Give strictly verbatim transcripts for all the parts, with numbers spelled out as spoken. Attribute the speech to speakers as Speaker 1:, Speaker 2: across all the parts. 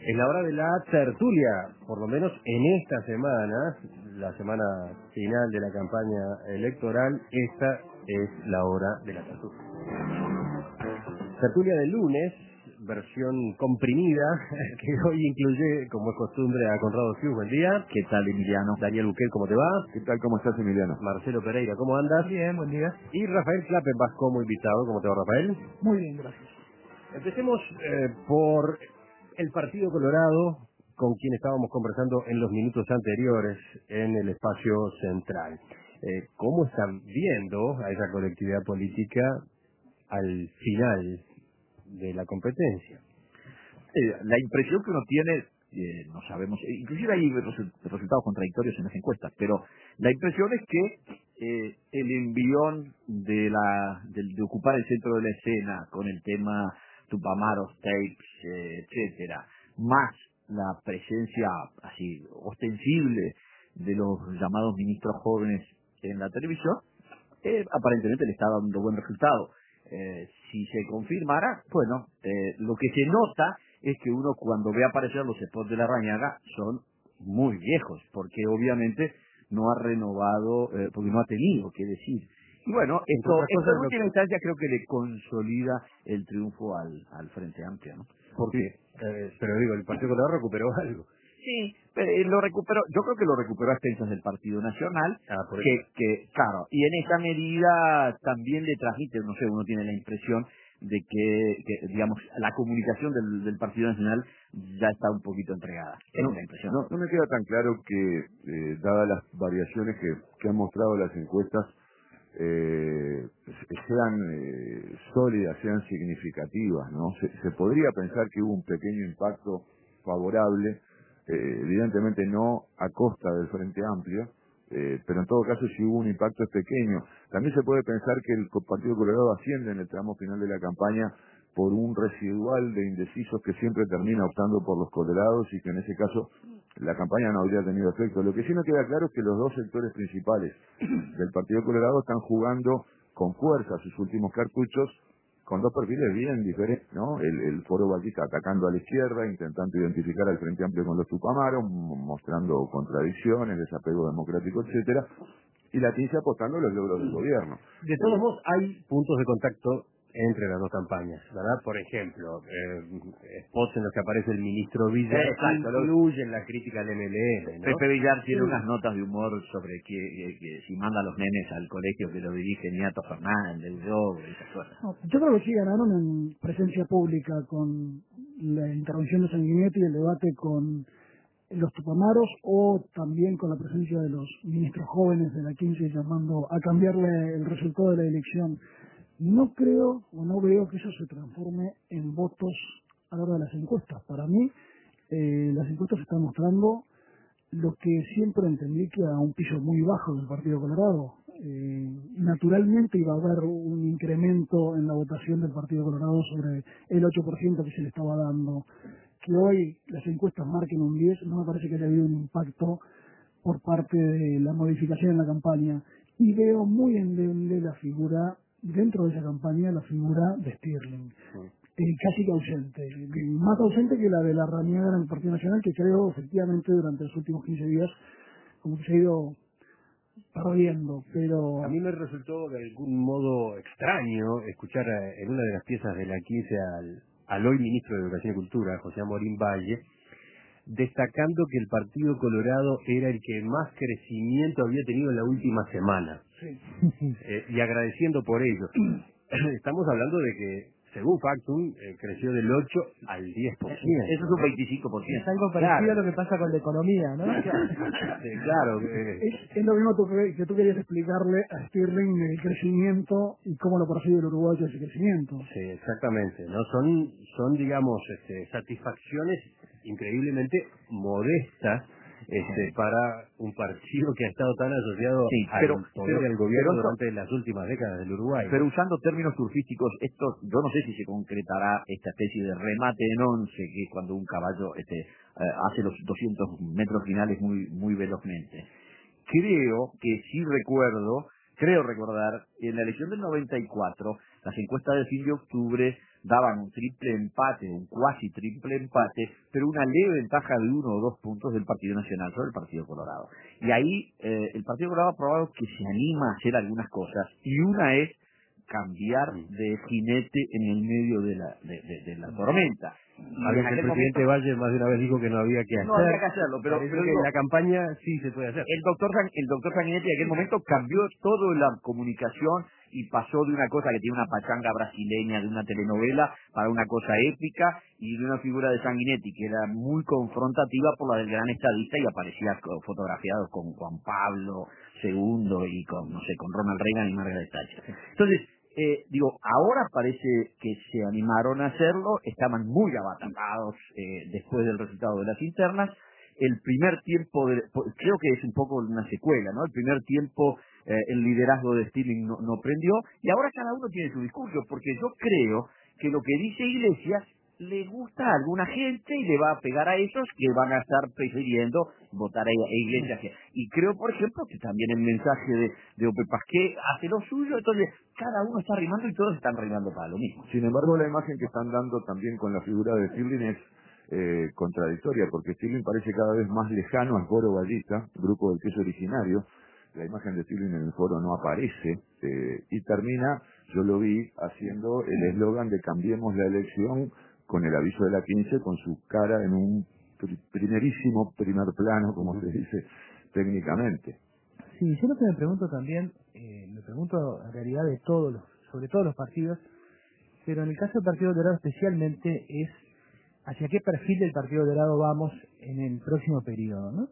Speaker 1: Es la hora de la tertulia, por lo menos en esta semana, la semana final de la campaña electoral, esta es la hora de la tertulia. Tertulia del lunes, versión comprimida, que hoy incluye, como es costumbre, a Conrado Fius. Buen día.
Speaker 2: ¿Qué tal, Emiliano?
Speaker 1: Daniel Buquel, ¿cómo te va?
Speaker 3: ¿Qué tal? ¿Cómo estás, Emiliano?
Speaker 1: Marcelo Pereira, ¿cómo andas?
Speaker 4: Bien, buen día.
Speaker 1: Y Rafael Klappenbach como invitado. ¿Cómo te va, Rafael?
Speaker 4: Muy bien, gracias.
Speaker 1: Empecemos eh, por el Partido Colorado, con quien estábamos conversando en los minutos anteriores en el espacio central. Eh, ¿Cómo están viendo a esa colectividad política al final de la competencia?
Speaker 2: Eh, la impresión que uno tiene, eh, no sabemos, eh, inclusive hay resu- resultados contradictorios en las encuestas, pero la impresión es que eh, el envión de la del, de ocupar el centro de la escena con el tema Tupamaros, tapes, eh, etcétera, más la presencia así ostensible de los llamados ministros jóvenes en la televisión, eh, aparentemente le está dando buen resultado. Eh, si se confirmara, bueno, eh, lo que se nota es que uno cuando ve aparecer los spots de la Rañaga son muy viejos, porque obviamente no ha renovado, eh, porque no ha tenido que decir. Y bueno, esto, esto en última instancia creo que le consolida el triunfo al, al Frente Amplio, ¿no?
Speaker 1: Porque, eh, pero digo, el Partido Colorado recuperó algo.
Speaker 2: Sí, pero eh, lo recuperó, yo creo que lo recuperó a expensas del Partido Nacional,
Speaker 1: Ah, por
Speaker 2: que,
Speaker 1: eso.
Speaker 2: que, claro, y en esa medida también le transmite, no sé, uno tiene la impresión de que, que digamos, la comunicación del, del Partido Nacional ya está un poquito entregada. Esa
Speaker 3: No,
Speaker 2: es la impresión.
Speaker 3: no, no me queda tan claro que, eh, dadas las variaciones que, que han mostrado las encuestas, eh, sean eh, sólidas, sean significativas, ¿no? Se, se podría pensar que hubo un pequeño impacto favorable, eh, evidentemente no a costa del Frente Amplio, eh, pero en todo caso si hubo un impacto es pequeño. También se puede pensar que el Partido Colorado asciende en el tramo final de la campaña por un residual de indecisos que siempre termina optando por los colorados y que en ese caso la campaña no habría tenido efecto. Lo que sí me queda claro es que los dos sectores principales del Partido Colorado están jugando con fuerza sus últimos cartuchos con dos perfiles bien diferentes, ¿no? El, el Foro Bautista atacando a la izquierda, intentando identificar al Frente Amplio con los Tupamaros, mostrando contradicciones, desapego democrático, etcétera, y la Tince apostando a los logros del gobierno.
Speaker 1: De todos modos, hay puntos de contacto entre las dos campañas, ¿verdad? Por ejemplo, eh, spots en los que aparece el ministro Villar,
Speaker 2: Eh, exacto, lo-
Speaker 1: incluyen la crítica al M L N, ¿no?
Speaker 2: Pepe Villar tiene
Speaker 1: Sí.
Speaker 2: unas notas de humor sobre que, que- que si manda a los nenes al colegio que lo dirige Niato Fernández, yo, esas cosas.
Speaker 4: No, yo creo que sí ganaron en presencia pública con la intervención de Sanguinetti y el debate con los Tupamaros o también con la presencia de los ministros jóvenes de la quince llamando a cambiarle el resultado de la elección. No creo o no veo que eso se transforme en votos a la hora de las encuestas. Para mí, eh, las encuestas están mostrando lo que siempre entendí que a un piso muy bajo del Partido Colorado. Eh, naturalmente iba a haber un incremento en la votación del Partido Colorado sobre el ocho por ciento que se le estaba dando. Que hoy las encuestas marquen un diez, no me parece que haya habido un impacto por parte de la modificación en la campaña. Y veo muy endeble la figura, dentro de esa campaña, la figura de Stirling. Eh, casi que ausente, más ausente que la de la Rañaga en el Partido Nacional, que creo efectivamente durante los últimos quince días como que se ha ido perdiendo, pero...
Speaker 1: A mí me resultó de algún modo extraño escuchar eh, en una de las piezas de la quince al, al hoy ministro de Educación y Cultura, José Amorín Valle, destacando que el Partido Colorado era el que más crecimiento había tenido en la última semana,
Speaker 4: Sí.
Speaker 1: eh, y agradeciendo por ello. Estamos hablando de que, según Factum, eh, creció del ocho al diez por ciento.
Speaker 2: Eso es un veinticinco por ciento.
Speaker 5: Es algo parecido
Speaker 2: Claro.
Speaker 5: a lo que pasa con la economía, ¿no?
Speaker 1: Sí, claro. eh,
Speaker 4: Es, es lo mismo tú que, que tú querías explicarle a Stirling el crecimiento y cómo lo percibe el uruguayo ese crecimiento.
Speaker 1: Sí, exactamente, ¿no? Son, son digamos, este, satisfacciones increíblemente modestas este, para un partido que ha estado tan asociado
Speaker 2: Sí,
Speaker 1: al
Speaker 2: pero-
Speaker 1: poder
Speaker 2: pero-
Speaker 1: y al gobierno
Speaker 2: pero eso-
Speaker 1: durante las últimas décadas del Uruguay.
Speaker 2: Pero
Speaker 1: ¿no?
Speaker 2: usando términos surfísticos, esto, yo no sé si se concretará esta especie de remate en once, que es cuando un caballo este, eh, hace los doscientos metros finales muy, muy velozmente. Creo que sí recuerdo, creo recordar, en la elección del noventa y cuatro, las encuestas de fin de octubre daban un triple empate, un cuasi triple empate, pero una leve ventaja de uno o dos puntos del Partido Nacional sobre el Partido Colorado. Y ahí eh, el Partido Colorado ha probado que se anima a hacer algunas cosas, y una es cambiar de jinete en el medio de la, de, de, de la tormenta.
Speaker 1: A ver, el presidente momento, Valle más de una vez dijo que no había que hacer.
Speaker 2: No había que hacerlo, pero, pero
Speaker 1: que
Speaker 2: digo,
Speaker 1: en la campaña sí se puede hacer.
Speaker 2: El doctor el doctor Sanguinetti en aquel momento cambió toda la comunicación y pasó de una cosa que tiene una pachanga brasileña de una telenovela para una cosa épica, y de una figura de Sanguinetti que era muy confrontativa por la del gran estadista, y aparecía fotografiado con Juan Pablo segundo y con, no sé, con Ronald Reagan y Margaret Thatcher. Entonces, Eh, digo, ahora parece que se animaron a hacerlo, estaban muy abatangados eh, después del resultado de las internas. El primer tiempo, de, creo que es un poco una secuela, ¿no? El primer tiempo eh, el liderazgo de Stirling no, no prendió, y ahora cada uno tiene su discurso, porque yo creo que lo que dice Iglesias le gusta a alguna gente y le va a pegar a esos que van a estar prefiriendo votar a Iglesias. Y creo, por ejemplo, que también el mensaje de, de Ope Pasqué hace lo suyo, entonces cada uno está rimando y todos están rimando para lo mismo.
Speaker 3: Sin embargo, la imagen que están dando también con la figura de Stirling es eh, contradictoria, porque Stirling parece cada vez más lejano al foro vallista, grupo del que es originario. La imagen de Stirling en el foro no aparece, eh, y termina, yo lo vi, haciendo el eslogan de cambiemos la elección, con el aviso de la quince, con su cara en un pr primerísimo primer plano, como se dice técnicamente.
Speaker 5: Sí, yo lo que me pregunto también, eh, me pregunto en realidad de todos los, sobre todos los partidos, pero en el caso del Partido Dorado especialmente es hacia qué perfil del Partido Dorado vamos en el próximo periodo, ¿no?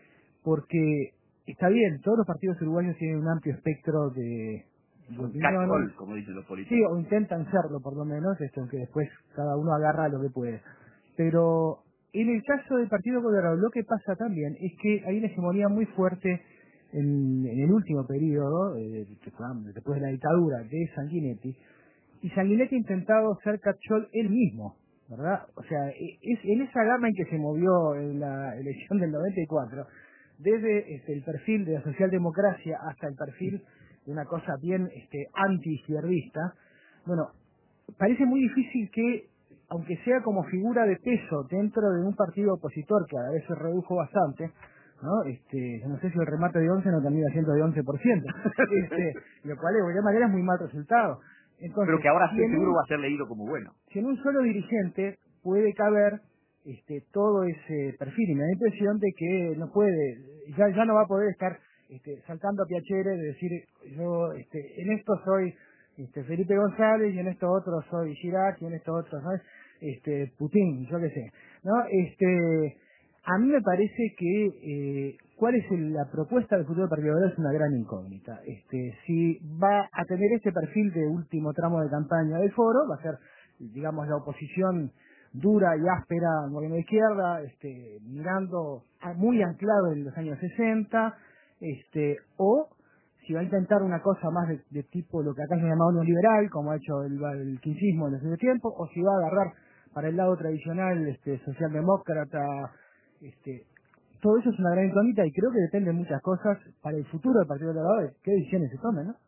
Speaker 5: Porque está bien, todos los partidos uruguayos tienen un amplio espectro de
Speaker 2: Un catcall, como dicen los políticos.
Speaker 5: Sí, o intentan serlo por lo menos, esto, aunque después cada uno agarra lo que puede. Pero en el caso del Partido Colorado, lo que pasa también es que hay una hegemonía muy fuerte en, en el último periodo, eh, después de la dictadura de Sanguinetti, y Sanguinetti ha intentado ser catchall él mismo, ¿verdad? O sea, es en esa gama en que se movió en la elección del noventa y cuatro, desde este, el perfil de la socialdemocracia hasta el perfil de una cosa bien este, anti-izquierdista. Bueno, parece muy difícil que, aunque sea como figura de peso dentro de un partido opositor que a la vez se redujo bastante, ¿no? Este, yo no sé si el remate de once no termina siendo de once por ciento, este, lo cual de cualquier manera es muy mal resultado. Entonces,
Speaker 2: pero que ahora
Speaker 5: si
Speaker 2: seguro
Speaker 5: un,
Speaker 2: va a ser leído como bueno.
Speaker 5: Si en un solo dirigente puede caber este, todo ese perfil, y me da la impresión de que no puede, ya, ya no va a poder estar este, saltando a Piacere de decir, yo este, en esto soy este, Felipe González, y en esto otro soy Chirac, y en esto otro soy este, Putin, yo qué sé, ¿no? Este, a mí me parece que eh, cuál es el, la propuesta del futuro del Partido Colorado es una gran incógnita. Este, si va a tener este perfil de último tramo de campaña del foro, va a ser, digamos, la oposición dura y áspera al gobierno de izquierda, este, mirando a, muy anclado en los años sesenta, este, o si va a intentar una cosa más de, de tipo lo que acá se llama neoliberal, como ha hecho el, el quincismo en los últimos tiempos, o si va a agarrar para el lado tradicional, este, socialdemócrata, este, todo eso es una gran incógnita, y creo que depende de muchas cosas para el futuro del Partido Colorado, de qué decisiones se tomen, ¿no?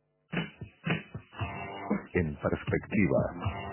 Speaker 6: En perspectiva.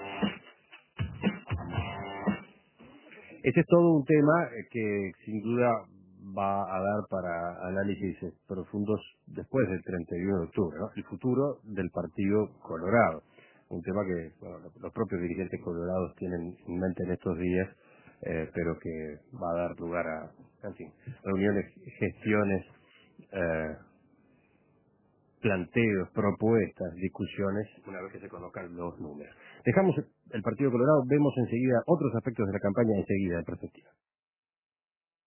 Speaker 1: Ese es todo un tema que sin duda va a dar para análisis profundos después del treinta y uno de octubre, ¿no? El futuro del Partido Colorado. Un tema que bueno, los propios dirigentes colorados tienen en mente en estos días, eh, pero que va a dar lugar a, en fin, reuniones, gestiones, eh, planteos, propuestas, discusiones, una vez que se conozcan los números. Dejamos el Partido Colorado, vemos enseguida otros aspectos de la campaña enseguida en perspectiva.